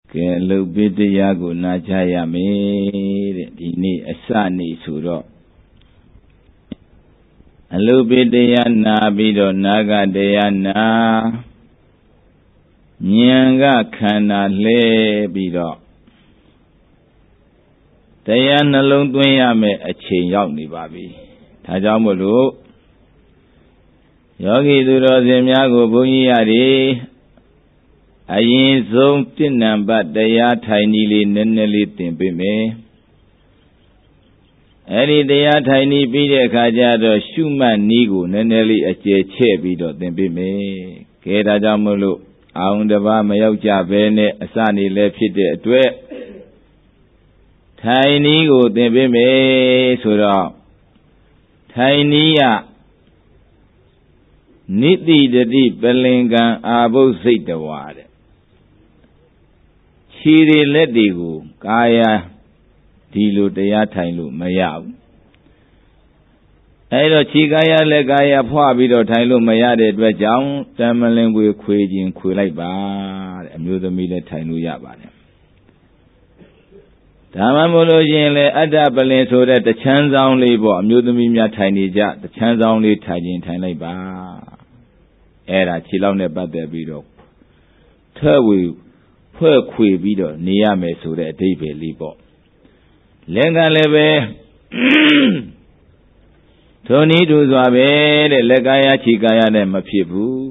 ကဲအလုပ်ပိတရားကိုနာကြရမယ်တဲ့ဒီနေ့အစနေ့ဆိုတော့အလုပ်ပိတရားနာပြီးတော့နာဂတရားနာဉာဏ်ကခန္ဓာလှဲပြီးတော့တရားနှလုံးသွင်းရမယ်အချိန်ရောက်နေပါပြီဒါကြောင့်မို့လို့ယောဂီသူတော်စင်များကိုဘုန်းကြီးရတယ်အရင်ဆုံး1နံပါတ်တရားထိုင်နည်းလေးနည်းနည်းလေးသင်ပေးမယ်အဲ့ဒီတရားထိုင်နည်းပြီးတဲ့အခါကျတော့ရှုမှတ်နည်းကိုနည်းနည်းလေးအကျယ်ချဲ့ပြီးတော့သင်ပေးမယ်ကဲဒါကြောင့်မို့လို့အာရုံတစ်ပါးမရောက်ကြဘဲနဲ့အစနေလည်းဖြစ်တဲ့အတွက်ထိုင်နည်းကိုသင်ပေးမယ်ဆိုတော့ထိုင်နည်းကနိတိတတိပလင်ကံအာဘုစိတ်တဝါတဲ့ခြေတွေလက်တွေကိုကာယဒီလိုတရားထိုင်လို့မရဘူးအဲဒါခြေကာယလက်ကာယဖွာပြီးတော့ထိုင်လို့မရတဲ့အတွက်ကြောင့်တမလင်ခွေခြင်းခွေလိုက်ပါတဲ့အမျိုးသမီးလည်းထိုင်လို့ရပါတယ်ဒါမှမဟုတ်လို့ရင်လေအတ္တပလင်ဆိုတဲ့တချမ်းဆောင်လေးပေါ့အမျိုးသမီးများထိုင်နေကြတချမ်းဆောင်လေးထိုင်ခြင်းထိုင်လိုက်ပါအဲ့ဒါခြေလောက်နဲ့ပတ်သက်ပြီးတော့ဖွဲ့ခွေပြီးတော့နေရမယ်ဆိုတဲ့အဓိပ္ပာယ်လေးပေါ့လက်ကလည်းပဲထိုနည်းတူစွာပဲတဲ့လက်ကာယခြေကာယနဲ့မဖြစ်ဘူး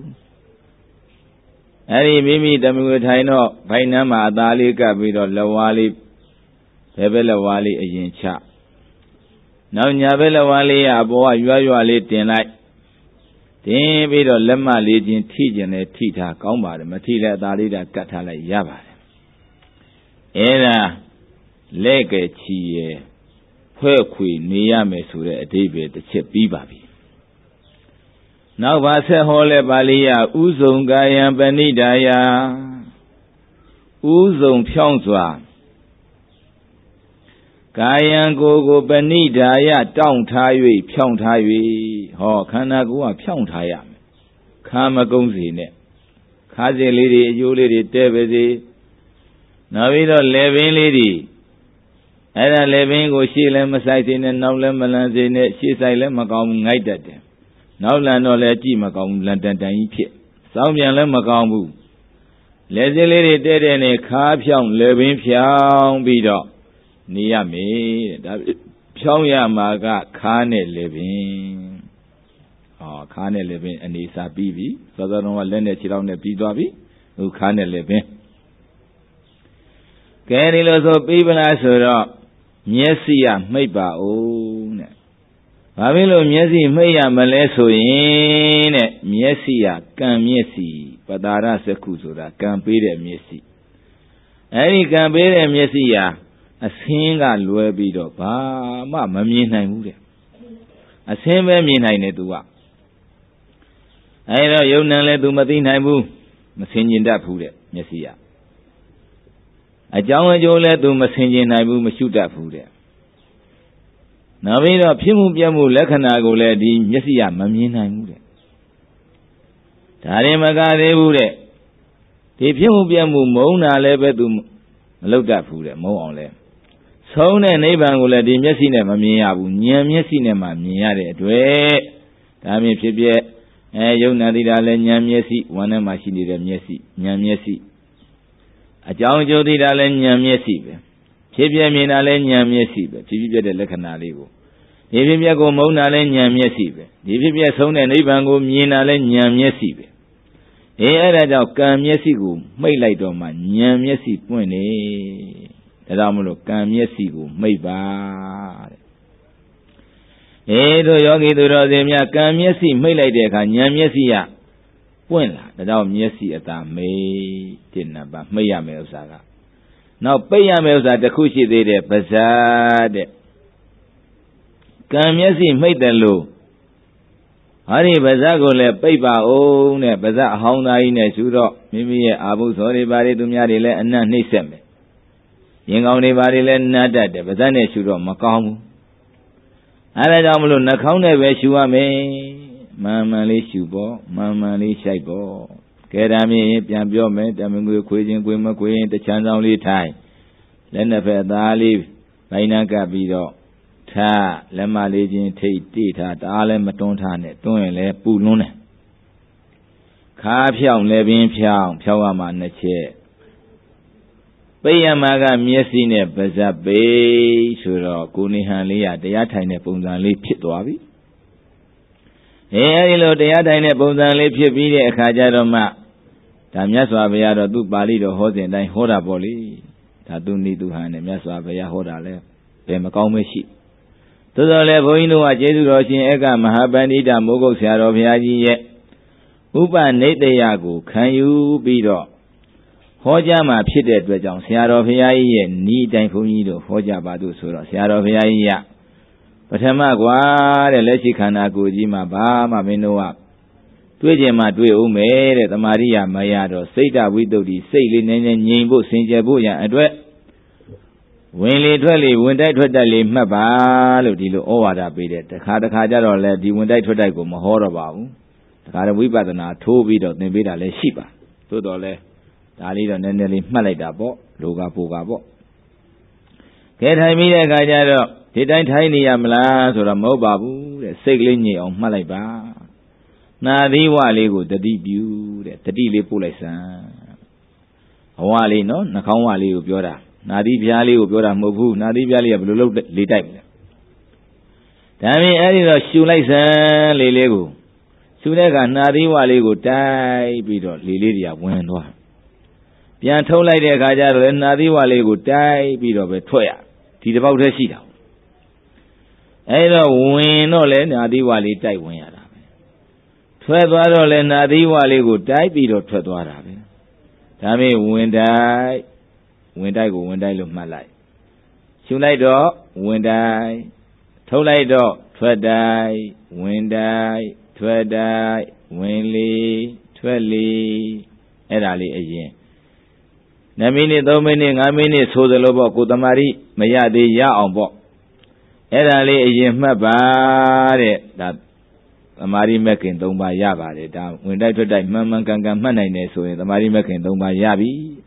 အဲ့ဒီမိမိတမွေထိုင်တော့ဘိုင်နှမ်းမှာအသားလေးကပ်ပြီးတော့လက်ဝါးလေးဘယ်လက်ဝါးလေးအရင်ချနောက်ညာဘက်လက်ဝါးလေးကအပေါ်ကရွာလေးတင်လိုက်တင်ပြီးတော့လက်မလေးချင်းထိကျင်လဲထိထားကောင်းပါတယ်မထိလဲအသားလေးကတ်ထားလိုက်ရပါတယ်အဲ့ဒါလက်ကချီရယ်ဖွဲ့ခွေနေရမယ်ဆိုတဲ့အဓိပ္ပာယ်တစ်ချက်ပြီးပါပြီနောက်ပါဆက်ဟောလဲပါဠိယဥဇုံကာယံပဏိဒါယဥဇုံဖြောင်းစွာကာယံကိုပဏိဒါယတောင့်ထား၍ဖြောင်းထား၍ဟောခန္ဓာကိုယ်ကဖြောင်းထားရမယ်ခါမကုန်းစီနဲ့ခါစင်လေးတွေအယိုးလေးတွေတဲပါစေနောက်ပြီးတော့လေပင်လေးတွေအဲ့ဒါလေပင်ကိုရှေ့လည်းမဆိုင်စေနဲ့နောက်လည်းမလန်းစေနဲ့ရှေ့ဆိုင်လည်းမကောင်းဘူးငိုက်တတ်တယ်နောက်လန်တော့လည်းကြည့်မကောင်းဘူးလန်တန်ကြီးဖြစ်စောင်းပြန်လည်းမကောင်းဘူးလက်စင်းလေးတွေတဲတဲ့နဲ့ခါဖြောင်းလေပင်ဖြောင်းပြီးတော့နေရမယ်တဲ့ဒါဖြောင်းရမှာကခါနဲ့လေပင်ခါနဲ့လေပင်အနေစာပြီးပြီစောစောတုန်းကလက်နဲ့ခြေထောက်နဲ့ပြီးသွားပြီအခုခါနဲ့လေပင်ကဲဒီလိုဆိုပြီးပလားဆိုတော့မျက်စိကမှိတ်ပါဦးတဲ့ဘာဖြစ်လို့မျက်စိမှိတ်ရမလဲဆိုရင်တဲ့မျက်စိကကံမျက်စိပတာရစက္ခုဆိုတာကံပေးတဲ့မျက်စိအဲဒီကံပေးတဲ့မျက်စိကအဆင်းကလွဲပြီးတော့ဘာမှမမြင်နိုင်ဘူးတဲ့အဆင်းပဲမြင်နိုင်တယ်သူကအဲဒါယုံနံလဲသူမသိနိုင်ဘူးမဆင်ကျင်တတ်ဘူးတဲ့မျက်စိကအကြောင်းအကျိုးလဲသူမဆင်ကျင်နိုင်ဘူးမရှုတတ်ဘူးတဲ့နောက်ပြီးတော့ဖြစ်မှုပြမှုလက္ခဏာကိုလည်းဒီမျက်စိကမမြင်နိုင်ဘူးတဲ့ဒါရင်မကသေးဘူးတဲ့ဒီဖြစ်မှုပြမှုမုန်းတာလည်းပဲသူမလုပ်တတ်ဘူးတဲ့မုန်းအောင်လဲဆုံးတဲ့နိဗ္ဗာန်ကိုလည်းဒီမျက်စိနဲ့မမြင်ရဘူးဉာဏ်မျက်စိနဲ့မှမြင်ရတဲ့အတွက်ဒါမြင်ဖြစ်ပြယုံနာတိတာလည်းဉာဏ်မျက်စိဝမ်းထဲမှာရှိနေတဲ့မျက်စိဉာဏ်မျက်စိအကြောင်းအကျိုးသိတာလည်းဉာဏ်မျက်စိပဲဖြစ်ပြမြင်တာလည်းဉာဏ်မျက်စိပဲဖြစ်ပြတဲ့လက္ခဏာလေးကိုဒီဖြစ်ပြကိုမုန်းတာလည်းဉာဏ်မျက်စိပဲဒီဖြစ်ပြဆုံးတဲ့နိဗ္ဗာန်ကိုမြင်တာလည်းဉာဏ်မျက်စိပဲအဲ့ဒါကြောင့်ကံမျက်စိကိုမှိတ်လိုက်တော့မှဉာဏ်မျက်စိပွင့်နေဒါကြောင့်မလို့ကံမျက်စိကိုမှိတ်ပါတဲ့တို့ယောဂီသူတော်စင်များကံမျက်စိမှိတ်လိုက်တဲ့အခါဉာဏ်မျက်စိကပွင့်လာဒါကြောင့်မျက်စိအသာမိတ်တဲ့နံပါတ်မှိတ်ရမယ်ဥစ္စာကနောက်ပိတ်ရမယ်ဥစ္စာတစ်ခုရှိသေးတယ်ပါးစပ်တဲ့ကံမျက်စိမှိတ်တယ်လို့ဟာဒီပါးစပ်ကိုလည်းပိတ်ပါအောင်တဲ့ပါးစပ်အဟောင်းသားကြီးနဲ့ရှုတော့မိမိရဲ့အာဘုသောတွေဘာတွေသူများတွေလည်းအနံ့နှိမ့်ဆက်မယ်ရင်ကောင်းတွေဘာတွေလည်းနားတတ်တယ်ပါးစပ်နဲ့ရှုတော့မကောင်းဘူးအဲဒါကြောင့်မလို့နှာခေါင်းနဲ့ပဲရှုရမယ်မှန်မှန်လေးရှုပေါ့မှန်မှန်လေးရှိုက်ပေါ့ Kedami, Piambiome, Tamingu, Queen, Queen, Queen, the chance only time. Lenafet, Ali, Bainaka Bido, Ta, Lema Legend, Tate, Tita, Ale Matontane, Toinle, Pulune. Kapiao, Levin Piao, Piawama, Neche. Bayamaga, Miesine, Bazabe, Suro, Kunihanlia, the Yatine Punzali Pitwabi. Hello, the Yatine Punzali Pit, Kajaroma. Tamyaswa Viado, do Balido, Hose, and then Hoda Boli. Tadu need to hand him, Yaswa Via Hoda left. Pemacomishi. To the level, you know, Jesu Roshin Ega, Mahabanida, Mogo, Siaro Viagi yet. Upa Nate Yago, can you beat up? Hojama pitted with John Siaro Viai, need and Fumido, Hoja Badu Sura, Siaro Viai. But Hamagua, the Lechicana Gujima Bama Minoa. Twejema Dwe Ume, the Maria Mayado, Seta Widow, the Sailing and Yimbo, Saint Jabuya, and Dwe. When literally, when I tried to leave Mabalo, Dilo Oada Bided, the Katakaja or let the when I tried to go Mahorabau, the Karawibadana, Tobido, Nebida, Le Shiba, Tudole, Dalida, Neneli, Maladabo, Luga Pugabo. Get Hamida Gajado, did I tiny Amlas or a Mobabu, the Segling on Malaba. Nadiwa Lego, the debut, the Dili Pulesa. Awali no, Nakawali Ubiora. Nadi Biali Ubiora Mobu, Nadi Biali of Lulu Litai. Tami Eddie Shulaisa Lilego. Sulega Nadiwa Lego die Bido, Lilia Wendwa. Piantola de Gajar and Nadiwa Lego die Bido Betoya. Tis about the Shida. Edo win no let Nadiwa Litai win. Twelve and Nadiwa Lego die Bido Twedwara. Tami when I look my life. Shulaido, when I Tolaido, Twedai, when I, Twedai, Winley, Twelly, Edali again. Namini Domining, Amini, so the Lobo Kutamari, Mayadi Ya on board. Edali again, my body that Amari Mekin don't buy Yaba down. When I tried Mamman Gangamana, so the Mari Mekin don't buy Yabi.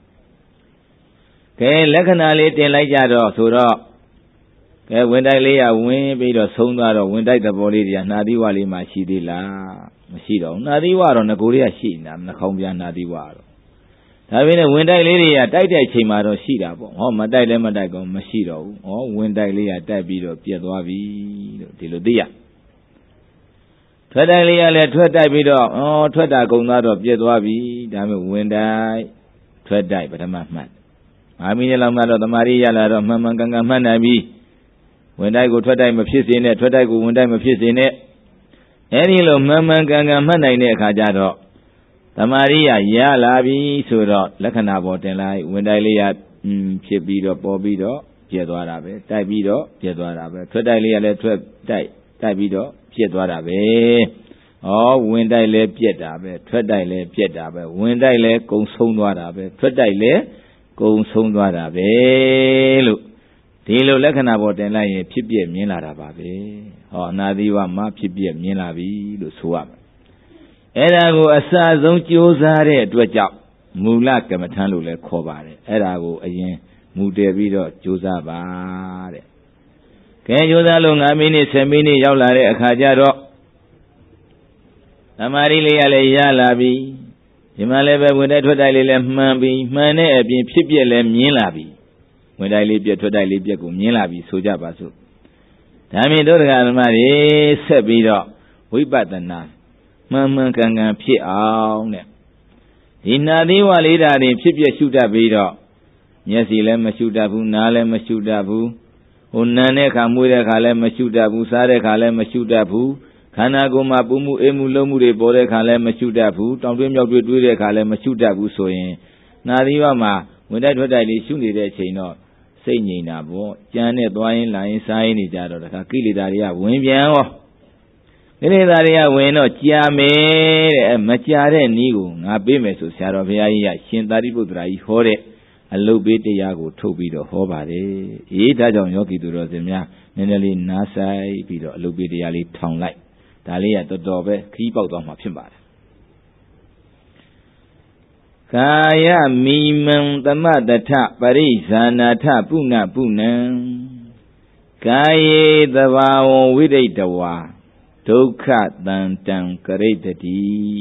Okay, Lekanali, like Yado, so when I lay a wing, be the Sonda, when I the Bolivia, Nadiwali, Machidilla, Machido, Nadiwa on the Korea Shin, I'm the Combia Nadiwa. Having a wind I lay a tight chimado Shida, or Madai Madago, Machido, or when I lay a Tabido, Piadoavi, Tilodia. Twadalia let Twadabido, or Twadagonado, Piadoavi, damn when I Twadai, but I'm not mad. I mean, the Maria, the Mamanga Manabi. When I go to a time of his in it, what I go one time of his in it. Any little Mamanga Manai Kajado. The Maria, ya labi, so dot, Lacanabo, and I, when I lay at Chibido, Bobido, Piedwarabe, Tabido, Piedwarabe, Twadalia let Tabido, Piedwarabe. Oh, when I lay Piedabe, Twadile Piedabe, when I lay Gonsonwarabe, Twadile. Go soon to Arabe. Tilo Lacanabo and like Pipia Milarabe. Or Nadiwa Ma Pipia Milavi, the swam. Erago Asa don't use a to a job. Mulaka Matanu le Cobare. Erago again, Mudevido, Josabare. Can you along a minute, Semini Yolare, a Kajaro? Amarili Yalabi. Himalaya when I told I left Mambi, Mane, Pipia Milabi. When I live yet to I live yet, Milabi, Sojabasu. Tammy Dorgan Mari, Sabido, we but the night. Mamma can appear on them. In Nadiwa leader, the Pipia shoot a video. Yes, he let me shoot a boo, Nalem shoot a boo. Unane Kamuda Kalem shoot a boo, Sare Kalem shoot a boo. Kanago Mabumu Emulomu de Bore Kalem Shudabu, Tom Yogu do the Kalem Shudabu so in. Nadiwama, when that what I listen to that say no, say Nabo, Janet Dwayne Line sign is out of the Kakili Daria, Wimbiano. Daria, when not Chiame, Machare Nigo, Abimeso, Saravia, Shintaribu Drai Hore, a little bit Yago, Tobido, Hobare, Ita John Yoki to Rosemia, Nenali Nasai, Pido, a little bit Yali town light. Dalia the Dobe, keep out of my pimba. ကာယမိမံသမတထပရိဇာနာထပုဏ္ဏပုဏ္ဏံကာယေသဘာဝံဝိရိတဝါဒုက္ခတံတံကရိတတိ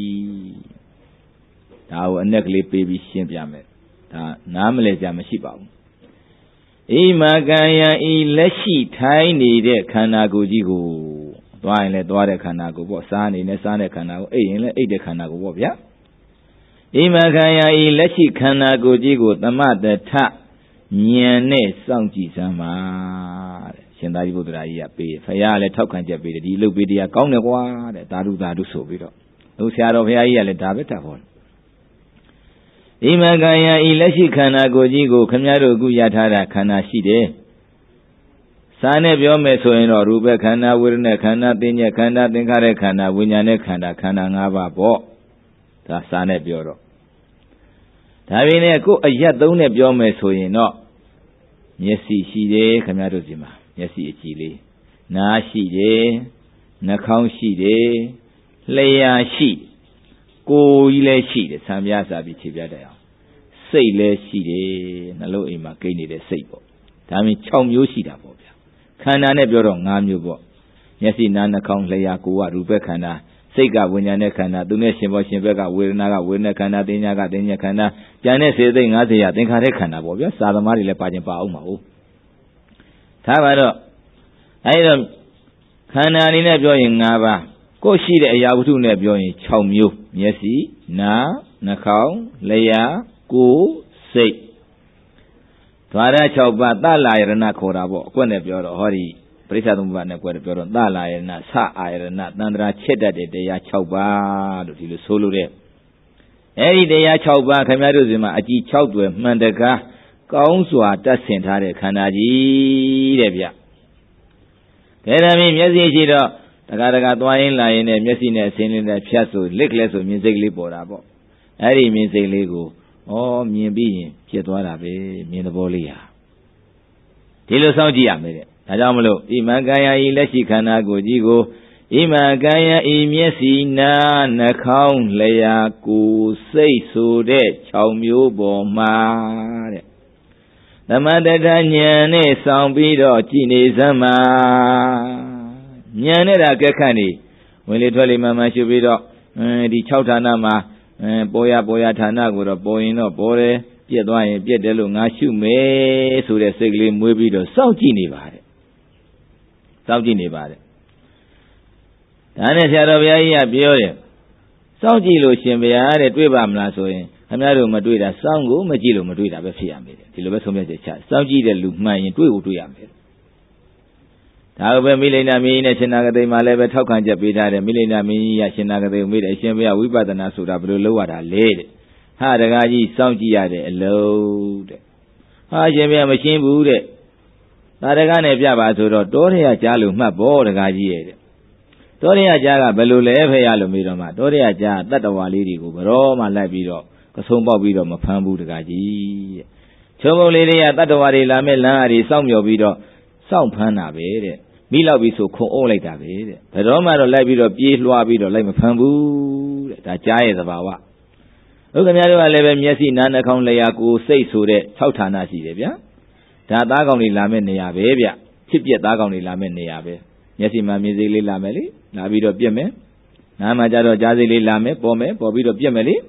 ဒါကိုအနက်ကလေးပေးပြီးရှင်းပြမယ်ဒါနားမလဲကြမရှိပါဘူးဣမကာယံဤလက်ရှိထိုင်နေတဲ့ခန္ဓာကိုယ်ကြီးကိုသွားရင်လည်းသွားတဲ့ခန္ဓာကိုယ်ပေါ့စားနေနဲ့စားတဲ့ခန္ဓာကိုအိပ်ရင်လည်းအိပ်တဲ့ခန္ဓာကိုယ်ပေါ့ဗျာဣမကာယံဤလက်ရှိခန္ဓာကိုယ်ကြီးကိုသမတထဉာဏ်နဲ့စောင့်ကြည့်စမ်းပါတဲ့ရှင်သာရိပုတ္တရာကြီးကပေးဖရာကလည်းထောက်ခံချက်ပေးတယ်ဒီလုပ်ပေးတရားကောင်းတယ်ကွာတဲ့သာဓုသာဓုဆိုပြီးတော့သူဆရာတော်ဘုရားကြီးကလည်းဒါပဲတတ်ဟောဣမကာယံဤလက်ရှိခန္ဓာကိုယ်ကြီးကိုခမည်းတော်အခုရထားတာခန္ဓာရှိတယ်စာနဲ့ပြောမယ်ဆိုရင်တော့ရူပခန္ဓာဝေဒနာခန္ဓာသင်္ညေခန္ဓာသင်္ခါရခန္ဓာဝိညာဉ်နဲ့ခန္ဓာခန္ဓာ၅ပါးပေါ့ဒါစာနဲ့ပြောတော့ဒါပေမဲ့ကိုယ်အရက်သုံးနဲ့ပြောမယ်ဆိုရင်တော့မျက်စိရှိတယ်ခမည်းတော်စီမှာမျက်စိအကြည့်လေးနားရှိတယ်နှာခေါင်းရှိတယ်လျှာရှိကိုယ်ကြီးလည်းရှိတယ်ဆံပြားစားပြီးခြေပြတတ်အောင်စိတ်လည်းရှိတယ်နှလုံးအိမ်မှာကိန်းနေတဲ့စိတ်ပေါ့ဒါမှ6မျိုးရှိတာပေါ့ဗျာခန္ဓာနဲ့ပြောတော့5မျိုးပေါ့မျက်စိနားနှာခေါင်းလျှာကိုယ်ကရူပခန္ဓာစိတ်ကဝိညာဉ်နဲ့ခန္ဓာသူနဲ့ရှင်ဘောရှင်ဘက်ကဝေဒနာကဝေဒနာခန္ဓာသင်ညာကသင်ညာခန္ဓာကြံတဲ့စေသိ50ရာသင်္ခါရခန္ဓာပေါ့ဗျာစာသမားတွေလည်းပါခြင်းပါအောင်ပါဟုတ်ဒါပါတော့အဲဒီတော့ခန္ဓာအနေနဲ့ပြောရင်5ပါးကိုယ်ရှိတဲ့အရာဝတ္ထုနဲ့ပြောရင်6မျိုးမျက်စိနားနှာခေါင်းလျှာကိုယ်စိတ်ဓဝရ6ပါးသလာယရဏခေါ်တာပေါ့အကွက်နဲ့ပြောတော့ဟောဒီပရိစ္ဆာသမုပ္ပါဒ်နဲ့ကွက်ပြောတော့သလာယရဏသအာယရဏတန္တရာချက်တတ်တဲ့တရား6ပါးလို့ဒီလိုဆိုလို့တဲ့အဲဒီတရား6ပါးခင်ဗျားတို့စီမှာအကြည့်6တွယ်မှန်တကားကောင်းစွာတတ်ဆင်ထားတဲ့ခန္ဓာကြီးတဲ့ဗျကဲဒါမြင်မျက်စိရှိတော့တကားတကားသွားရင်လာရင်နဲ့မျက်စိနဲ့အစင်းလေးနဲ့ဖြတ်ဆိုလက်ကလေးဆိုမြင်စိတ်လေးပေါ်တာပေါ့အဲ့ဒီမြင်စိတ်လေးကိုမြင်ပြီးရင်ဖြစ်သွားတာပဲမြင်သဘောလေးဟာဒီလိုစောင့်ကြည့်ရမယ်တဲ့ဒါကြောင့်မလို့ဣမကာယဤလက်ရှိခန္ဓာကိုယ်ကြီးကိုဣမကာယဤမျက်စိနားနှာခေါင်းလျှာကိုယ်စိတ်ဆိုတဲ့6မျိုးပေါ်မှာတဲ့သမတထဉာဏ်နဲ့ဆောင်ပြီးတော့ကြည်နေစမ်းပါဉာဏ်နဲ့တာကဲခန့်နေဝင်လေထွက်လေမှန်မှန်ရှုပြီးတော့ဒီ6ဌာနမှာပေါ်ရဌာနကိုတော့ပေါ်ရင်တော့ပေါ်တယ်ပြက်သွားရင်ပြက်တယ်လို့ငါရှုမယ်ဆိုတဲ့စိတ်ကလေးမွေးပြီးတော့စောင့်ကြည့်နေပါတယ်စောင့်ကြည့်နေပါတယ်ဒါနဲ့ဆရာတော်ဘုရားကြီးကပြောတယ်စောင့်ကြည့်လို့ရှင်ဘုရားတဲ့တွေ့ပါမလားဆိုရင်ခင်ဗျားတို့မတွေ့တာစောင့်ကိုမကြည့်လို့မတွေ့တာပဲဖြစ်ရမယ်တဲ့ဒီလိုပဲဆုံးဖြတ်ချက်ချစောင့်ကြည့်တဲ့လူမှန်ရင်တွေ့ကိုတွေ့ရမယ်ဒါကပဲမိလိန်နာမင်းကြီးနဲ့ရှင်နာဂတိမှာလည်းပဲထောက်ခံချက်ပေးထားတယ်မိလိန်နာမင်းကြီးကရှင်နာဂတိကိုမေးတယ်အရှင်ဘုရားဝိပဿနာဆိုတာဘယ်လိုလုပ်ရတာလဲတဲ့ဟာတကားကြီးစောင့်ကြည့်ရတဲ့အလုံးတဲ့ဟာရှင်ဘုရားမရှင်းဘူးတဲ့ဒါတကားနဲ့ပြပါဆိုတော့တောထရကြားလို့မှတ်ဖို့တကားကြီးရဲ့တဲ့တောထရကြားကဘယ်လိုလဲဖေရလို့မေးတော့မှတောထရကြားတတ္တဝါလေးတွေကိုဘရောမှလိုက်ပြီးတော့ကဆုံးပေါက်ပြီးတော့မဖမ်းဘူးတကားကြီးတဲ့ချုံပုံလေးတွေကတတ္တဝါတွေလာမဲ့လမ်းအရီစောင့်မျှော်ပြီးတော့စောင့်ဖမ်းတာပဲတဲ့မိလောက်ပြီးဆိုခုံအုပ်လိုက်တာပဲတဲ့ဘယ်တော့မှတော့လိုက်ပြီးတော့ပြေးလွှားပြီးတော့လိုက်မဖမ်းဘူးတဲ့ဒါကြားရဲ့သဘာဝဥက္ကမတို့ကလည်းပဲမျက်စိနားနှာခေါင်းလျှာကိုယ်စိတ်ဆိုတဲ့6ဌာနရှိတယ်ဗျာဒါသားကောင်တွေလာမဲ့နေရာပဲဗျဖြစ်ပြက်သားကောင်တွေလာမဲ့နေရာပဲမျက်စိမှာမြင်စိတ်လေးလာမယ်လေလာပြီးတော့ပြက်မယ်နားမှာကြတော့ကြားစိတ်လေးလာမယ်ပေါ်ပြီးတော့ပြက်မယ်လေ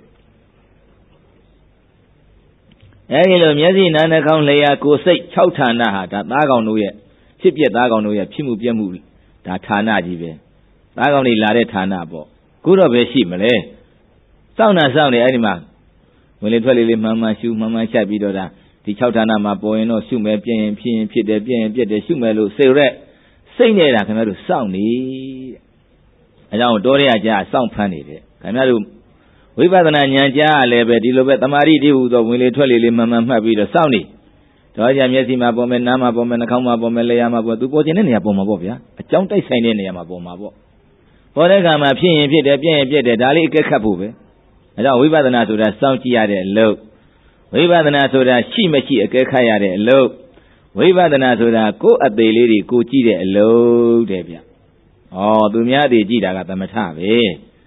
အဲဒီလိုမျက်စိနားနှာခေါင်းလျှာကိုယ်စိတ်6ဌာနဟာဒါသားကောင်တို့ရဲ့ဖြစ်ပြက်သားကောင်တို့ရဲ့ဖြစ်မှုပြက်မှုဒါဌာနကြီးပဲသားကောင်တွေလာတဲ့ဌာနပေါ့ခုတော့ပဲရှိမလဲစောင့်နေအဲ့ဒီမှာဝင်လေထွက်လေလေးမှန်မှန်ရှုမှန်မှန်ရှက်ပြီးတော့ဒါဒီ6ဌာနမှာပေါ်ရင်တော့ရှုမယ်ပြင်းရင်ဖြစ်ရင်ဖြစ်တယ်ပြင်းရင်ပြက်တယ်ရှုမယ်လို့စိတ်ရက်စိတ်နေတာခင်ဗျားတို့စောင့်နေအဲကြောင့်တောရရကြားစောင့်ဖမ်းနေတယ်ခင်ဗျားတို့ဝိပဿနာဉာဏ်ကြားလည်းပဲဒီလိုပဲတမာတိတိဟုသောဝင်လေထွက်လေလေးမှန်မှန်မှတ်ပြီးတော့စောင့်နေတော့ကြမျက်စိမှာပေါ်မယ်နားမှာပေါ်မယ်နှာခေါင်းမှာပေါ်မယ်လျှာမှာပေါ်သူပေါ်ခြင်းတဲ့နေရာပေါ်မှာပေါ့ဗျာအကြောင်းတိုက်ဆိုင်တဲ့နေရာမှာပေါ်မှာပေါ့ပေါ်တဲ့ကံမှာဖြစ်ရင်ဖြစ်တယ်ပြည့်ရင်ပြည့်တယ်ဒါလေးအကဲခတ်ဖို့ပဲအဲကြောင့်ဝိပဿနာဆိုတာစောင့်ကြည့်ရတဲ့အလုပ်ဝိပဿနာဆိုတာရှိမရှိအကဲခတ်ရတဲ့အလုပ်ဝိပဿနာဆိုတာကိုယ်အသေးလေးတွေကိုကြည့်တဲ့အလုပ်တဲ့ဗျသူများတွေကြည့်တာကသမထပဲ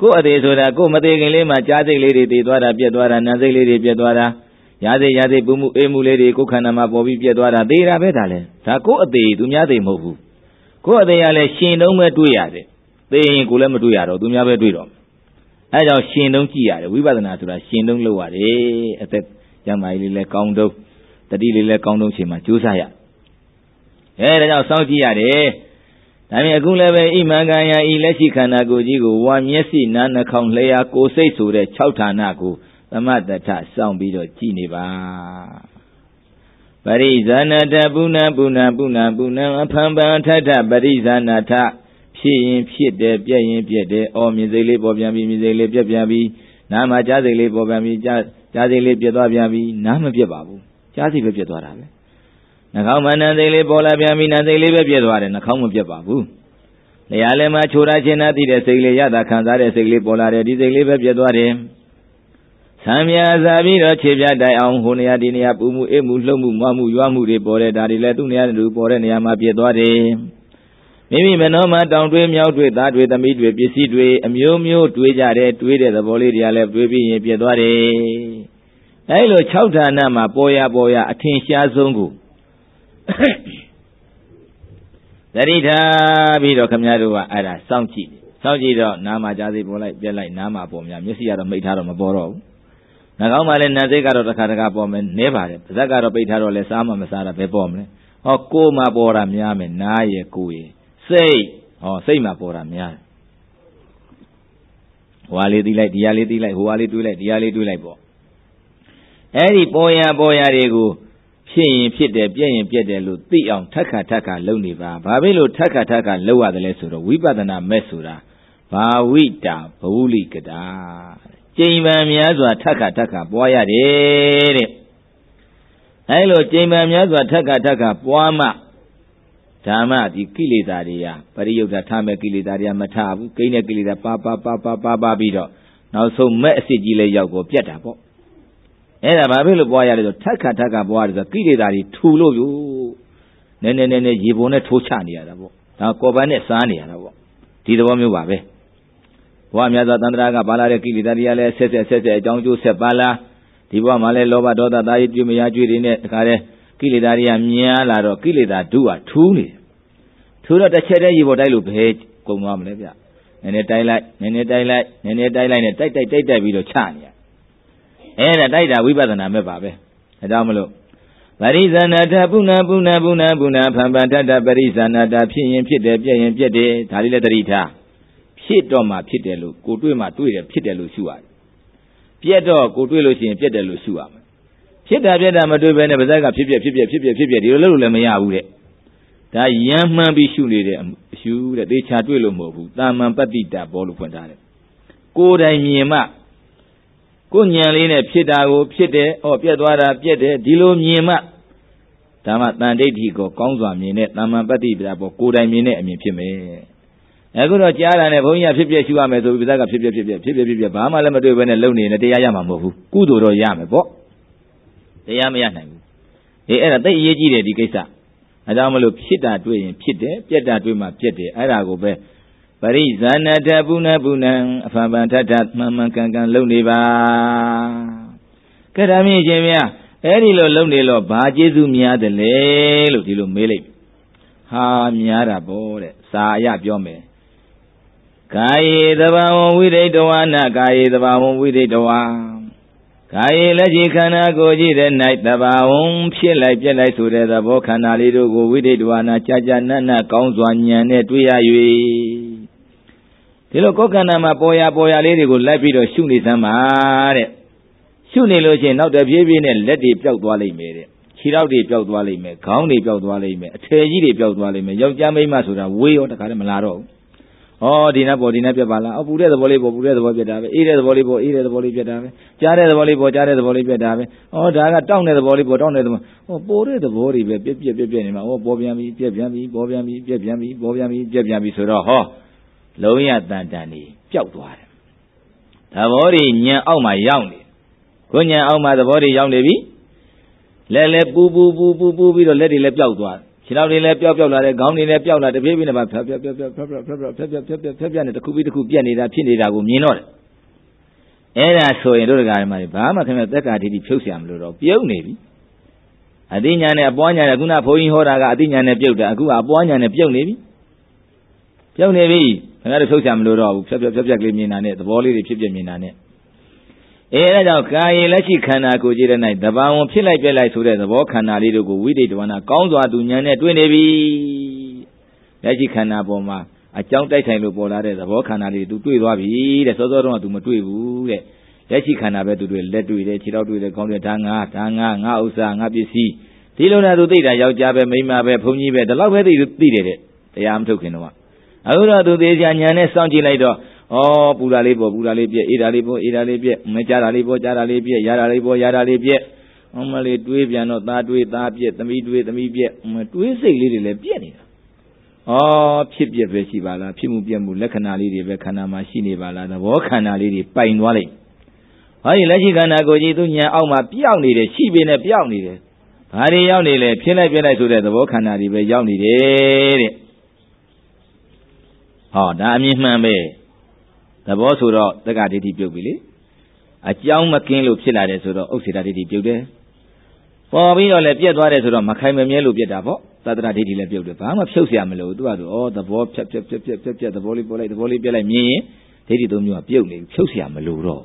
ကိုအသေးဆိုတာကိုမသေးခင်လေးမှာကြားစိတ်လေးတွေတည်သွားတာပြက်သွားတာနာစိတ်လေးတွေပြက်သွားတာရာစိတ်ပူမှုအေးမှုလေးတွေကိုခန္ဓာမှာပေါ်ပြီးပြက်သွားတာသေတာပဲဒါလဲဒါကိုအသေးသူများသေးမဟုတ်ဘူးကိုအသေးရလဲရှင်တုံးပဲတွေးရတယ်သေရင်ကိုလည်းမတွေးရတော့သူများပဲတွေးတော့အဲကြောင့်ရှင်တုံးကြည့်ရတယ်ဝိပဿနာဆိုတာရှင်တုံးလုပ်ရတယ်အသက်ကျမ်းမာရေးလေးလဲကောင်းတုံးတတိလေးလဲကောင်းတုံးချိန်မှာကြိုးစားရဒါကြောင့်စောင့်ကြည့်ရတယ်ဒါပြင်အခုလည်းပဲဣမံကံယဤလက်ရှိခန္ဓာကိုယ်ကြီးကိုဝါမျက်စိနားနှာခေါင်းလျှာကိုယ်စိတ်ဆိုတဲ့6ဌာနကိုသမတ္တထစောင့်ပြီးတော့ကြည်နေပါပရိဇာနာတပုဏ္ဏပုဏ္ဏပုဏ္ဏပုဏ္ဏအဖံပံထထပရိဇာနာထဖြစ်ရင်ဖြစ်တယ်ပြက်ရင်ပြက်တယ်အော်မြင်စိတ်လေးပေါ်ပြန်ပြီးမြင်စိတ်လေးပြက်ပြန်ပြီးနားမှာကြားစိတ်လေးပေါ်ပြန်ပြီးကြားစိတ်လေးပြက်သွားပြန်ပြီးနားမပြက်ပါဘူးကြားစိတ်ပဲပြက်သွားတာပဲနှာခေါင်းမှာနာစိတ်လေးပေါ်လာပြန်ပြီးနာစိတ်လေးပဲပြက်သွားတယ်နှာခေါင်းမပြက်ပါဘူးလျှာလည်းမှာချိုးရခြင်းနာသိတဲ့စိတ်လေးရတာခံစားတဲ့စိတ်လေးပေါ်လာတယ်ဒီစိတ်လေးပဲပြက်သွားတယ်ဆံမြာစားပြီးတော့ခြေပြတိုင်အောင်ဟိုနေရာဒီနေရာပူမှုအေးမှုလှုပ်မှုမွားမှုရွားမှုတွေပေါ်တဲ့ဒါတွေလည်းသူ့နေရာတူပေါ်တဲ့နေရာမှာပြက်သွားတယ်မိမိမနှောမှာတောင်တွေးမြောက်တွေးသားတွေသမီးတွေပစ္စည်းတွေအမျိုးမျိုးတွေးကြတယ်တွေးတဲ့သဘောလေးတွေကလည်းတွေးပြီးရင်ပြက်သွားတယ်အဲလို6ဌာနမှာပေါ်ရအထင်ရှားဆုံးကိုသတိထားပြီးတော့ခမည်းတော်ကအဲ့ဒါစောင့်ကြည့်တော့နားမှာကြားစိတ်ပေါ်လိုက်ပြက်လိုက်နားမှာပေါ်များမျက်စိကတော့မိတ်ထားတော့မပေါ်တော့ဘူးနှာခေါင်းမှာလည်းနာစိတ်ကတော့တစ်ခါပေါ်မယ်နဲပါတယ်ပါးစပ်ကတော့ပိတ်ထားတော့လဲစားမှမစားတာပဲပေါ်မလဲဟောကိုယ်မှာပေါ်တာများမယ်နားရဲ့ကိုယ်ရဲ့စိတ်မှာပေါ်တာများတယ်ဟိုဟာလေးသိလိုက်ဒီဟာလေးသိလိုက်ဟိုဟာလေးတွေးလိုက်ဒီဟာလေးတွေးလိုက်ပေါ့အဲ့ဒီပေါ်ရတွေကိုဖြစ်ရင်ဖြစ်တယ်ပြက်ရင်ပြက်တယ်လို့သိအောင်ထက်ခါလုပ်နေပါဘာဖြစ်လို့ထက်ခါလုပ်ရတယ်လဲဆိုတော့ဝိပဿနာမဲ့ဆိုတာဘာဝိတာဘဝုလိကတာကျိန်ပံများစွာထက်ခါပွားရတယ်တဲ့အဲလိုကျိန်ပံများစွာထက်ခါပွားမှဓမ္မဒီကိလေသာတွေကပရိယုဒ္ဓထားမဲ့ကိလေသာတွေကမထဘူးကိန်းတဲ့ကိလေသာပါပြီးတော့နောက်ဆုံးမဲ့အစစ်ကြီးလေးရောက်ကိုပြတ်တာပေါ့အဲ့ဒါဘာဖြစ်လို့ပွားရလဲဆိုထက်ခါပွားရတယ်ဆိုကိလေသာတွေထူလို့ယူနည်းရေပုံနဲ့ထိုးချနေရတာပေါ့ဒါကော်ပန်းနဲ့စားနေရတာပေါ့ဒီသဘောမျိုးပါပဲဘဝမြတ်စွာသန္တရာကပါလာတဲ့ကိလေသာတွေကလည်းဆက်အကြောင်းကျိုးဆက်ပါလားဒီဘဝမှာလည်းလောဘဒေါသတာယိကျွေးမရကျွေးတွေနဲ့တခါတည်းကိလေသာတွေကများလာတော့ကိလေသာဓုဟာထူးနေတယ်ထူတော့တစ်ချက်တည်းရေပေါ်တိုက်လို့ဘယ်ကုန်သွားမလဲဗျနည်းနည်းတိုက်လိုက်နဲ့တိုက်ပြီးတော့ချနေရအဲ့ဒါတိုက်တာဝိပဿနာမဲ့ပါပဲဒါကြောင့်မလို့ပရိဇာနာတပုဏ္ဏပုဏ္ဏဖံပံထထပရိဇာနာတဖြစ်ရင်ဖြစ်တယ်ပြက်ရင်ပြက်တယ်ဒါလေးလည်းသတိထားဖြစ်တော့မှဖြစ်တယ်လို့ကိုတွေ့မှတွေ့တယ်ဖြစ်တယ်လို့ရှုရတယ်ပြက်တော့ကိုတွေ့လို့ရှိရင်ပြက်တယ်လို့ရှုရမယ်ဖြစ်တာပြက်တာမတွေ့ဘဲနဲ့ပါးစပ်ကဖြစ်ပြဒီလိုလုပ်လို့လည်းမရဘူးတဲ့ဒါယံမှန်ပြီးရှုနေတဲ့အရှုတဲ့သေချာတွေ့လို့မဟုတ်ဘူးတာမန်ပတ္တိတဘောလို့ဖွင့်ထားတယ်ကိုယ်တိုင်မြင်မှကိုဉာဏ်လေးနဲ့ဖြစ်တာကိုဖြစ်တယ်ပြက်သွားတာပြက်တယ်ဒီလိုမြင်မှဒါမှတန်ဒိဋ္ဌိကိုကောင်းစွာမြင်တဲ့တာမန်ပတ္တိပြဘောကိုယ်တိုင်မြင်တဲ့အမြင်ဖြစ်မယ်အခုတော့ကြားတာနဲ့ဘုန်းကြီးကဖြစ်ပြရှုရမယ်ဆိုပြီးပါးစပ်ကဖြစ်ပြဘာမှလည်းမတွေ့ဘဲနဲ့လုံနေရင်တရားရမှာမဟုတ်ဘူးကုသိုလ်တော့ရမယ်ပေါ့တရားမရနိုင်ဘူးအဲ့ဒါသိအရေးကြီးတယ်ဒီကိစ္စအဲကြောင့်မလို့ဖြစ်တာတွေ့ရင်ဖြစ်တယ်ပြက်တာတွေ့မှပြက်တယ်အဲ့ဒါကိုပဲပရိဇာနာတပုဏ္ဏအဖံပံထထမှန်ကန်လုံနေပါကဲဒါမြင့်ရှင်ဗျာအဲ့ဒီလိုလုံနေလို့ဘာကျေးဇူးများတယ်လဲလို့ဒီလိုမေးလိုက်ဟာများတာပေါ့တဲ့စာအရပြောမယ်ကာယေသဘာဝဝိရိတဝါနာကာယေသဘာဝဝိရိတဝါကာယေလက်ရှိခန္ဓာကိုယ်ကြီးတဲ့၌သဘာဝဖြစ်လိုက်ပြက်လိုက်ဆိုတဲ့သဘောခန္ဓာလေးတို့ကိုဝိရိတဝါနာကြာနတ်ကောင်းစွာဉာဏ်နဲ့တွေ့ရ၍ဒီလိုကိုယ်ခန္ဓာမှာပေါ်ရလေးတွေကိုလိုက်ပြီးတော့ရှုနေသမ်းပါတဲ့ရှုနေလို့ရှိရင်နောက်တပြေးပြေးနဲ့လက်တွေပျောက်သွားလိမ့်မယ်တဲ့ခြေထောက်တွေပျောက်သွားလိမ့်မယ်ခေါင်းတွေပျောက်သွားလိမ့်မယ်အထည်ကြီးတွေပျောက်သွားလိမ့်မယ်ယောက်ျားမိန်းမဆိုတာဝေးရောတခါတည်းမလာတော့ဘူးဒီနတ်ပေါ်ဒီနတ်ပြက်ပါလားပူတဲ့သဘောလေးပေါ်ပူတဲ့သဘောပြက်တာပဲအေးတဲ့သဘောလေးပေါ်အေးတဲ့သဘောလေးပြက်တာပဲကြားတဲ့သဘောလေးပေါ်ကြားတဲ့သဘောလေးပြက်တာပဲဒါကတောင့်တဲ့သဘောလေးပေါ်တောင့်တဲ့သဘောပေါ်တဲ့သဘောတွေပဲပြက်နေမှာပေါ်ပြန်ပြီပြက်ပြန်ပြီပေါ်ပြန်ပြီပြက်ပြန်ပြီပေါ်ပြန်ပြီပြက်ပြန်ပြီဆိုတော့လုံးရတန်နေပျောက်သွားတယ်သဘောတွေညံအောက်မှာရောက်နေကိုညံအောက်မှာသဘောတွေရောက်နေပြီလက်ပူပြီးတော့လက်တွေလည်းပျောက်သွားခြေထောက်တွေလည်းပျောက်လာတယ်ခေါင်းတွေလည်းပျောက်လာတဖြည်းဖြည်းနဲ့ဖြတ်နဲ့တစ်ခုပြီးတစ်ခုပြက်နေတာဖြစ်နေတာကိုမြင်တော့တယ်အဲ့ဒါဆိုရင်တို့ဒကာဓမ္မတွေဘာမှခင်ဗျသက်္ကာဒိဋ္ဌိဖြုတ်เสียမလို့တော့ပြုတ်နေပြီအသိဉာဏ်နဲ့အပွားဉာဏ်နဲ့ခုနဘုန်းကြီးဟောတာကအသိဉာဏ်နဲ့ပြုတ်တာအခုကအပွားဉာဏ်နဲ့ပြုတ်နေပြီခင်ဗျားတို့ဖြုတ်เสียမလို့တော့ဘူးဖြတ်ကလေးမြင်တာနဲ့သဘောလေးတွေဖြစ်မြင်တာနဲ့အဲ့ဒါကြောင့်ကာယေလက်ရှိခန္ဓာကိုယ်ကြီးတဲ့၌တဘာဝဖြစ်လိုက်ပြက်လိုက်ဆိုတဲ့သဘောခန္ဓာလေးတို့ကိုဝိသိတဝနာကောင်းစွာသူဉာဏ်နဲ့တွေ့နေပြီလက်ရှိခန္ဓာပေါ်မှာအကြောင်းတိုက်ဆိုင်လို့ပေါ်လာတဲ့သဘောခန္ဓာလေးသူတွေ့သွားပြီတဲ့စောစောတုန်းကသူမတွေ့ဘူးတဲ့လက်ရှိခန္ဓာပဲသူတွေ့လက်တွေ့တယ်ခြေထောက်တွေ့တယ်ခေါင်းတွေ့ဒါငါငါဥစ္စာငါပစ္စည်းဒီလိုနဲ့သူသိတာယောက်ျားပဲမိန်းမပဲဘုန်းကြီးပဲဒီလောက်ပဲသိတယ်တဲ့တရားမထုတ်ခင်တော့အခုတော့သူသေးချာဉာဏ်နဲ့စောင့်ကြည့်လိုက်တော့ဩပူတာလေးပေါ်ပူတာလေးပြက်အေးတာလေးပေါ်အေးတာလေးပြက်မကြတာလေးပေါ်ကြတာလေးပြက်ရတာလေးပေါ်ရတာလေးပြက်အမလေးတွေးပြန်တော့သားတွေးသားပြက်သမီးတွေးသမီးပြက်တွေးစိတ်လေးတွေလည်းပြက်နေတာဖြစ်ပြက်ပဲရှိပါလားဖြစ်မှုပြက်မှုလက္ခဏာလေးတွေပဲခန္ဓာမှာရှိနေပါလားသဘောခန္ဓာလေးတွေပိုင်သွားလိုက်ဟောဒီလက်ရှိခန္ဓာကိုယ်ကြီးသူဉာဏ်အောက်မှာပျောက်နေတယ်ရှိပေနဲ့ပျောက်နေတယ်ဘာတွေရောက်နေလဲဖြစ်လိုက်ပြက်လိုက်ဆိုတဲ့သဘောခန္ဓာတွေပဲရောက်နေတယ်တဲ့ဒါအမြင်မှန်ပဲသဘောဆိုတော့သက္ကာဒိဋ္ဌိပြုတ်ပြီလေအကြောင်းမကင်းလို့ဖြစ်လာတယ်ဆိုတော့ဥစ္စေတဒိဋ္ဌိပြုတ်တယ်ပေါ်ပြီးတော့လည်းပြက်သွားတယ်ဆိုတော့မခိုင်မမြဲလို့ပြက်တာပေါ့သတ္တရဒိဋ္ဌိလည်းပြုတ်တယ်ဘာမှဖြုတ်เสียမလို့သူကဆိုသဘောဖြတ်သဘောလေးပေါ်လိုက်သဘောလေးပြက်လိုက်မြင်ရင်ဒိဋ္ဌိသုံးမျိုးကပြုတ်နေပြီဖြုတ်เสียမလို့တော့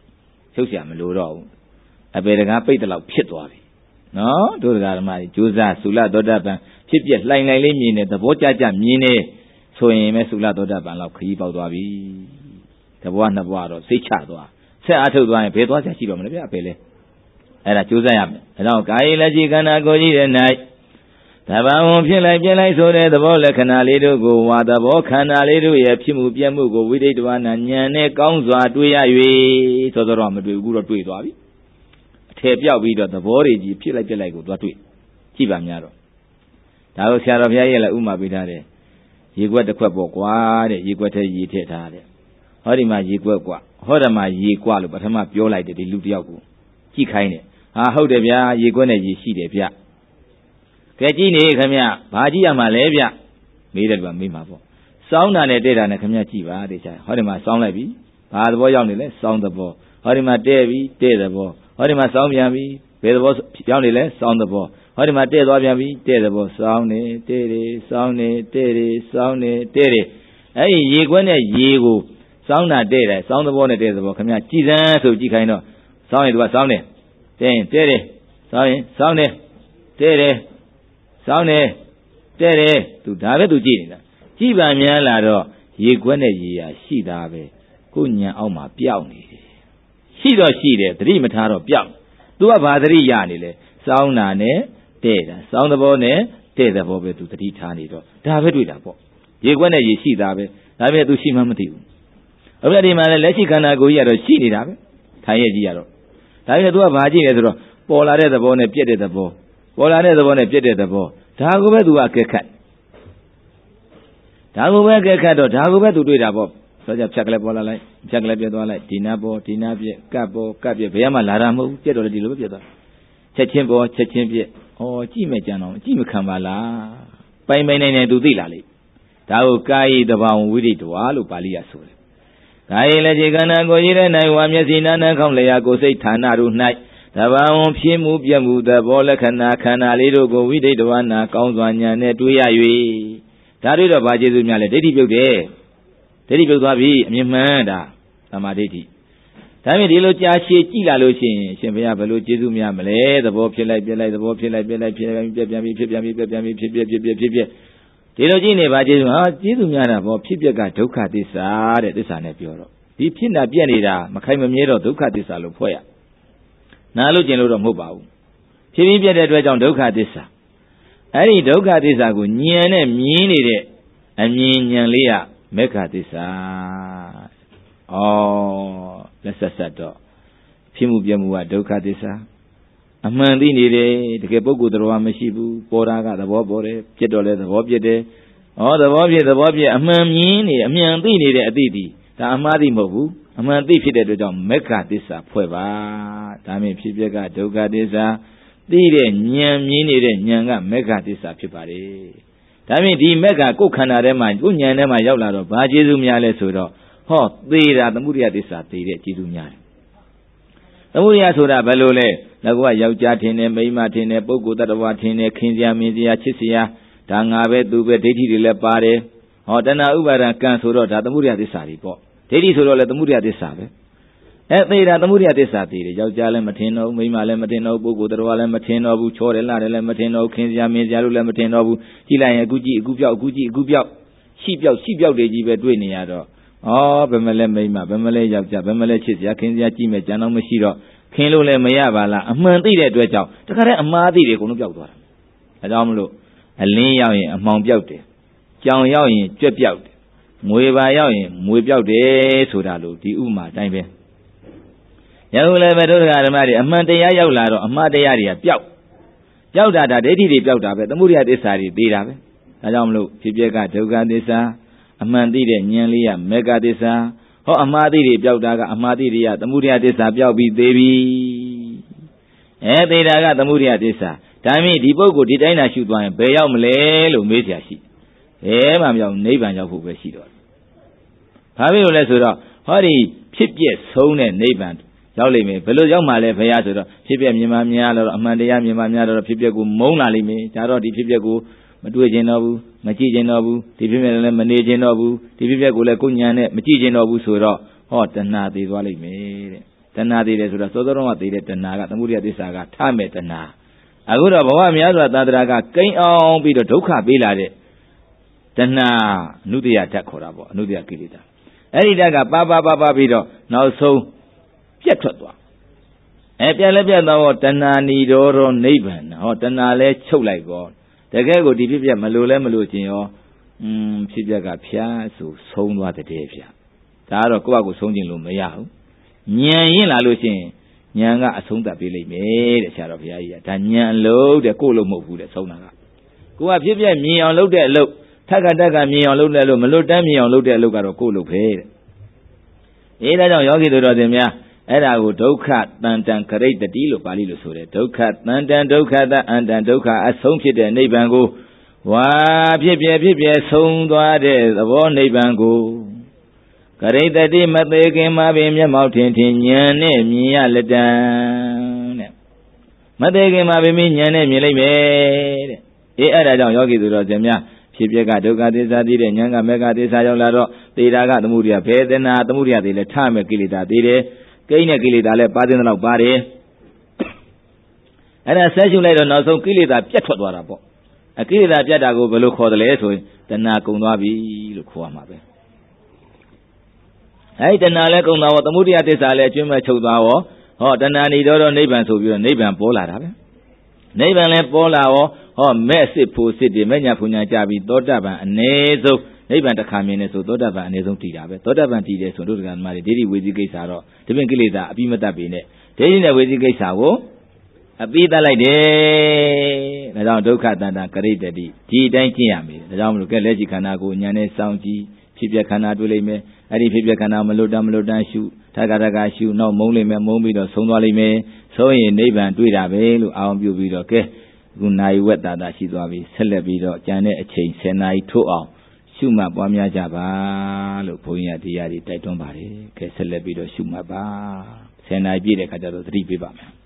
အပေတကားပိတ်တယ်လို့ဖြစ်သွားပြီနော်တို့တရားဓမ္မကြီးကြိုးစားသုလသောတပန်ဖြစ်ပြက်လှိုင်လေးမြင်နေသဘောကြမြင်နေဆိုရင်ပဲသုလသောတပန်လောက်ခရီးပေါက်သွားပြီတဘွားနှစ်ဘွားတော့စိတ်ချသွားဆက်အားထုတ်သွားရင်ဘယ်သွားချရှိတော့မလဲဗျာပဲလေအဲ့ဒါကြိုးစားရမယ်ဒါတော့ကာယလက်ရှိခန္ဓာကိုယ်ကြီးတဲ့၌တဘာဝဖြစ်လိုက်ပြက်လိုက်ဆိုတဲ့သဘောလက္ခဏာလေးတို့ကိုဝါသဘောခန္ဓာလေးတို့ရဲ့ဖြစ်မှုပြက်မှုကိုဝိသိတဝနာဉာဏ်နဲ့ကောင်းစွာတွေ့ရ၍သောတော့မတွေ့ဘူးတော့တွေ့သွားပြီအထည်ပြောက်ပြီးတော့သဘောတွေကြီးဖြစ်လိုက်ပြက်လိုက်ကိုသွားတွေ့ကြည့်ပါများတော့ဒါကိုဆရာတော်ဘုရားရဲ့လည်းဥမာပေးထားတယ်ရေခွက်တစ်ခွက်ပေါ့ကွာတဲ့ရေခွက်ထဲရေထည့်ထားတဲ့ဟောဒီမှာရေခွက်ကွာဟောဒီမှာရေကွာလို့ပထမပြောလိုက်တယ်ဒီလူတယောက်ကိုကြည့်ခိုင်းတယ်ဟုတ်တယ်ဗျာရေခွက်နဲ့ရေရှိတယ်ဗျကဲကြည့်နေခင်ဗျဘာကြည့်ရမှာလဲဗျမေးတယ်ကွာမေးမှာပေါ့စောင်းတာနဲ့တဲ့တာနဲ့ခင်ဗျကြည့်ပါတဲ့ချာဟောဒီမှာစောင်းလိုက်ပြီဘာသဘောရောက်နေလဲစောင်းသဘောဟောဒီမှာတဲ့ပြီတဲ့သဘောဟောဒီမှာစောင်းပြန်ပြီဘယ်သဘောရောက်နေလဲစောင်းသဘောဟောဒီမှာတဲ့သွားပြန်ပြီတဲ့သဘောစောင်းနေတဲ့တယ်စောင်းနေတဲ့တယ်စောင်းနေတဲ့တယ်အဲ့ဒီရေခွက်နဲ့ရေကိုစောင်းတာတဲ့တယ်စောင်းသဘောနဲ့တဲ့သဘောခင်ဗျကြည်စမ်းဆိုကြည့်ခိုင်းတော့စောင်းရင်သူကစောင်းတယ်တဲ့ရင်တဲ့တယ်စောင်းရင်စောင်းတယ်တဲ့တယ်စောင်းတယ်တဲ့တယ်သူဒါပဲသူကြည့်နေတာကြည့်ပါများလာတော့ရေခွက်နဲ့ရေရာရှိတာပဲကိုညံအောက်မှာပျောက်နေတယ်ရှိတော့ရှိတယ်သတိမထားတော့ပျောက်သူကဘာသတိရနေလဲစောင်းတာနဲ့တဲ့တာစောင်းသဘောနဲ့တဲ့သဘောပဲသူသတိထားနေတော့ဒါပဲတွေ့တာပေါ့ရေခွက်နဲ့ရေရှိတာပဲဒါပေမဲ့သူရှိမှမသိဘူးအခုဒီမှာလည်းလက်ရှိခန္ဓာကိုယ်ကြီးကတော့ရှိနေတာပဲထိုင်ရကြည့်ရတော့ဒါပေမဲ့သူကဘာကြည့်လဲဆိုတော့ပေါ်လာတဲ့သဘောနဲ့ပြက်တဲ့သဘောပေါ်လာတဲ့သဘောနဲ့ပြက်တဲ့သဘောဒါကိုပဲသူကကဲခတ်ဒါကိုပဲကဲခတ်တော့ဒါကိုပဲသူတွေ့တာပေါ့ဆိုကြဖြတ်ကလေးပေါ်လာလိုက်ဖြတ်ကလေးပြက်သွားလိုက်ဒီနာပေါ်ဒီနာပြက်ကပ်ပေါ်ကပ်ပြက်ဘယ်မှလာတာမဟုတ်ဘူးပြက်တော့လည်းဒီလိုပဲပြက်သွားချက်ချင်းပေါ်ချက်ချင်းပြက်ကြည့်မဲ့ကြံတော့ကြည့်မခံပါလားပိုင်နေသူသိလာလေဒါကိုကာယတဘာဝဝိရိတဝါလို့ပါဠိရဆိုတယ်ကာယလည်းခြေခန္ဓာကိုယ်ကြီးတဲ့၌ဝါမျက်စိနားနှာခေါင်းလျာကိုယ်စိတ်ဌာနတို့၌တဘာဝဖြစ်မှုပြက်မှုသဘောလက္ခဏာခန္ဓာလေးတို့ကိုဝိသိတဝနာကောင်းစွာဉာဏ်နဲ့တွေ့ရ၍ဒါတွေတော့ဘာကျေစုများလဲဒိဋ္ဌိပြုတ်တယ်ဒိဋ္ဌိပြုတ်သွားပြီအမြင်မှန်ဒါသမာဓိဋ္ဌိဒါပေမဲ့ဒီလိုကြာရှည်ကြည့်လာလို့ရှိရင်ရှင်ဘုရားဘယ်လိုကျေစုများမလဲသဘောဖြစ်လိုက်ပြက်လိုက်သဘောဖြစ်လိုက်ပြက်လိုက်ဖြစ်ပြန်ပြက်ပြန်ဖြစ်ပြန်ပြက်ပြန်ဖြစ်ပြဒီလိုကြည့်နေပါကျေစုကျေစုများတာဘောဖြစ်ပြက်ကဒုက္ခသစ္စာတဲ့သစ္စာနဲ့ပြောတော့ဒီဖြစ်တာပြက်နေတာမခိုင်မမြဲတော့ဒုက္ခသစ္စာလို့ဖွဲ့ရနားလို့ကျင်လို့တော့မဟုတ်ပါဘူးဖြစ်ပြီးပြက်တဲ့အတွက်ကြောင့်ဒုက္ခသစ္စာအဲ့ဒီဒုက္ခသစ္စာကိုဉာဏ်နဲ့မြင်နေတဲ့အမြင်ဉာဏ်လေးကမေဃသစ္စာလက်ဆက်တော့ဖြစ်မှုပြမှုကဒုက္ခသစ္စာအမှန်သိနေတယ်တကယ်ပုဂ္ဂိုလ်တော်မရှိဘူးပေါ်တာကသဘောပေါ်တယ်ပြက်တော့လဲသဘောပြက်တယ်သဘောပြက်အမှန်မြင်နေအမှန်သိနေတဲ့အသိဒီဒါအမှားသိမဟုတ်ဘူးအမှန်သိဖြစ်တဲ့အတွက်ကြောင့်မေဃသစ္စာဖွဲ့ပါဒါမြင်ဖြစ်ပြက်ကဒုက္ခသစ္စာသိတဲ့ဉာဏ်မြင်နေတဲ့ဉာဏ်ကမေဃသစ္စာဖြစ်ပါတယ်ဒါဖြင့်ဒီမေဃကိုယ်ခန္ဓာထဲမှာကိုယ်ဉာဏ်ထဲမှာရောက်လာတော့ဘာကျေစုများလဲဆိုတော့ဟောသေတာသမုဒယသစ္စာသေတဲ့ကျေစုများတယ်သမုဒယဆိုတာဘယ်လိုလဲငါကယောက်ျားထင်တယ်မိန်းမထင်တယ်ပုဂ္ဂိုလ်တ attva ထင်တယ်ခင်စရာမင်းစရာချစ်စရာဒါငါပဲသူပဲဒိဋ္ဌိတွေလည်းပါတယ်ဟောတဏှာဥပါဒံကံဆိုတော့ဒါသမုဒယသစ္စာတွေပေါ့ဒိဋ္ဌိဆိုတော့လည်းသမုဒယသစ္စာပဲသေတာသမုဒယသစ္စာသေတယ်ယောက်ျားလည်းမထင်တော့ဘူးမိန်းမလည်းမထင်တော့ဘူးပုဂ္ဂိုလ်တ attva လည်းမထင်တော့ဘူးချောတယ်လှတယ်လည်းမထင်တော့ဘူးခင်စရာမင်းစရာလို့လည်းမထင်တော့ဘူးကြည့်လိုက်ရင်အခုကြည့်အခုပြောက်အခုကြည့်အခုပြောက်ရှိပြောက်တွေကြီးပဲတွေ့နေရတော့ဘယ်မလဲမိန်းမဘယ်မလဲယောက်ျားဘယ်မလဲချစ်စရာခင်စရာကြည့်မယ်ကြံတော့မရှိတော့ခင်လို့လည်းမရပါလားအမှန်သိတဲ့အတွက်ကြောင့်တခါတည်းအမှားသိတွေအကုန်လုံးပြောက်သွားတာဒါကြောင့်မလို့အလင်းရောက်ရင်အမှောင်ပြောက်တယ်ကြောင်ရောက်ရင်ကြွက်ပြောက်တယ်ငွေပါရောက်ရင်မွေပြောက်တယ်ဆိုတာလို့ဒီဥမာအတိုင်းပဲယခုလည်းပဲဒုက္ခဓမ္မတွေအမှန်တရားရောက်လာတော့အမှားတရားတွေကပြောက်တာဒါဒိဋ္ဌိတွေပြောက်တာပဲသမုဒယသစ္စာတွေသေးတာပဲဒါကြောင့်မလို့ဖြစ်ပျက်ကဒုက္ခသစ္စာအမှန်သိတဲ့ဉာဏ်လေးကမေဃသစ္စာဟောအမှားသိတွေပြောက်တာကအမှားသိတွေကသမုဒယသစ္စာပြောက်ပြီးသေးပြီသေတာကသမုဒယသစ္စာဒါမြင့်ဒီပုဂ္ဂိုလ်ဒီတိုင်းသာရှုသွားရင်ဘယ်ရောက်မလဲလို့မေးเสียရှိဘယ်မှမရောက်နိဗ္ဗာန်ရောက်ဖို့ပဲရှိတော့ဘာဖြစ်လို့လဲဆိုတော့ဟောဒီဖြစ်ပျက်ဆုံးတဲ့နိဗ္ဗာန်ရောက်လိမ့်မယ်ဘယ်လိုရောက်မှလဲဘုရားဆိုတော့ဖြစ်ပျက်မြင်မှများတော့အမှန်တရားမြင်မှများတော့ဖြစ်ပျက်ကိုမုန်းလာလိမ့်မယ်ဒါတော့ဒီဖြစ်ပျက်ကိုမတွေ့ကျင်တော့ဘူးမကြည့်ကျင်တော့ဘူးဒီဖြစ်ပျက်လည်းမနေကျင်တော့ဘူးဒီဖြစ်ပျက်ကိုလည်းကိုယ်ဉာဏ်နဲ့မကြည့်ကျင်တော့ဘူးဆိုတော့ဟောတဏှာသေးသွားလိမ့်မယ်တဲ့တဏှာသေးတယ်ဆိုတော့စောစောတုန်းကသေးတဲ့တဏှာကသမုဒယသစ္စာကထမဲ့တဏှာအခုတော့ဘဝများစွာသာသနာကကိန်းအောင်ပြီးတော့ဒုက္ခပေးလာတဲ့တဏှာအနုတ္တယဓာတ်ခေါ်တာပေါ့အနုတ္တယကိလေသာအဲ့ဒီဓာတ်ကပါပြီးတော့နောက်ဆုံးပြတ်ထွက်သွားပြတ်လည်းပြတ်တော့တဏှာဏီတော်နိဗ္ဗာန်ဟောတဏှာလဲချုပ်လိုက်ကောတကယ်ကိုဒီဖြစ်ပြမလို့လဲမလို့ခြင်းရောဖြစ်ပြကဖျားဆိုဆုံးသွားတဲ့ဗျာဒါကတော့ကိုယ့်အကူဆုံးခြင်းလို့မရဘူးဉာဏ်ရင်လာလို့ရှိရင်ဉာဏ်ကအဆုံးသတ်ပေးလိမ့်မယ်တဲ့ဆရာတော်ဘုရားကြီးကဒါဉာဏ်အလုံးတဲ့ကိုယ့်လို့မဟုတ်ဘူးတဲ့ဆုံးတာကကိုကဖြစ်ပြမြင်အောင်လုပ်တဲ့အလုပ်ထက်ကမြင်အောင်လုပ်တဲ့အလုပ်မလွတ်တမ်းမြင်အောင်လုပ်တဲ့အလုပ်ကတော့ကိုယ့်လို့ပဲတဲ့ဒါကြောင့်ယောဂီတို့တော်တင်များအဲ့ဒါကိုဒုက္ခတန်တံခရိတ္တိလို့ပါဠိလိုဆိုတယ်ဒုက္ခတန်တံဒုက္ခတအန္တံဒုက္ခအဆုံးဖြစ်တဲ့နိဗ္ဗာန်ကိုဝါဖြစ်ပြဆုံးသွားတဲ့သဘောနိဗ္ဗာန်ကိုခရိတ္တိမသေးခင်မှာပင်မျက်မှောက်ထင်ဉာဏ်နဲ့မြင်ရလက်တံတဲ့မသေးခင်မှာပင်ဉာဏ်နဲ့မြင်လိုက်မယ်တဲ့အဲ့ဒါကြောင့်ယောဂီတို့တော်တင်များဖြစ်ပျက်ကဒုက္ခသစ္စာသိတဲ့ဉာဏ်ကမေဃသစ္စာရောက်လာတော့သေတာကသမုဒယဘေဒနာသမုဒယသေးလဲထမဲ့ကိလေသာသေးတယ်ကိန်းနဲ့ကိလေသာလည်းပါတဲ့လောက်ပါတယ်အဲ့ဒါဆက်ရှုလိုက်တော့နောက်ဆုံးကိလေသာပြတ်ထွက်သွားတာပေါ့ကိလေသာပြတ်တာကိုဘယ်လိုခေါ်တယ်လဲဆိုရင်တဏှာကုန်သွားပြီလို့ခေါ်ရမှာပဲအဲ့ဒီတဏှာလည်းကုန်သွားတော့သမုဒယသစ္စာလည်းအကျွမ်းမဲ့ချုပ်သွားရောဟောတဏှာဏီတော့နိဗ္ဗာန်ဆိုပြီးတော့နိဗ္ဗာန်ပေါ်လာတာပဲနိဗ္ဗာန်လည်းပေါ်လာရောဟောမဲ့စစ်ဖို့စစ်တွေမဲ့ညာဖူညာကြပြီးသောတပန်အ ਨੇ ဆုံးနိဗ္ဗာန်တစ်ခါမြင်နေဆိုသောတပန်အ ਨੇ ဆုံးတည်တာပဲသောတပန်တည်တယ်ဆိုတို့တရားဓမ္မတွေဒိဋ္ဌိဝေစီကိစ္စတော့ဒီပြင်ကိလေသာအပြီးမတတ်ပေနဲ့ဒိဋ္ဌိနဲ့ဝေစီကိစ္စကိုအပြီးတတ်လိုက်တယ်ဒါကြောင့်ဒုက္ခတန်တံကရိတ္တိဒီအတိုင်းကျင့်ရမယ်ဒါကြောင့်မလို့ကဲလက်ရှိခန္ဓာကိုဉာဏ်နဲ့စောင့်ကြည့်ဖြစ်ပြခန္ဓာတွေ့လိမ့်မယ်အဲ့ဒီဖြစ်ပြခန္ဓာမလွတ်တမ်းရှုထက်ကရှုနောက်မုန်းလိမ့်မယ်မုန်းပြီးတော့ဆုံးသွားလိမ့်မယ်ဆုံးရင်နိဗ္ဗာန်တွေ့တာပဲလို့အာရုံပြုပြီးတော့ကဲခုနိုင်ဝက်တာရှိသွားပြီဆက်လက်ပြီးတော့ကြံတဲ့အချိန်10နာရီထို့အောင်ရှုမှတ်ပွားများကြပါလို့ဘုန်းကြီးကတရားတွေတိုက်တွန်းပါတယ်ကဲဆက်လက်ပြီးတော့ရှုမှတ်ပါ10နာရီပြည့်တဲ့ခါကျတော့သတိပေးပါမယ်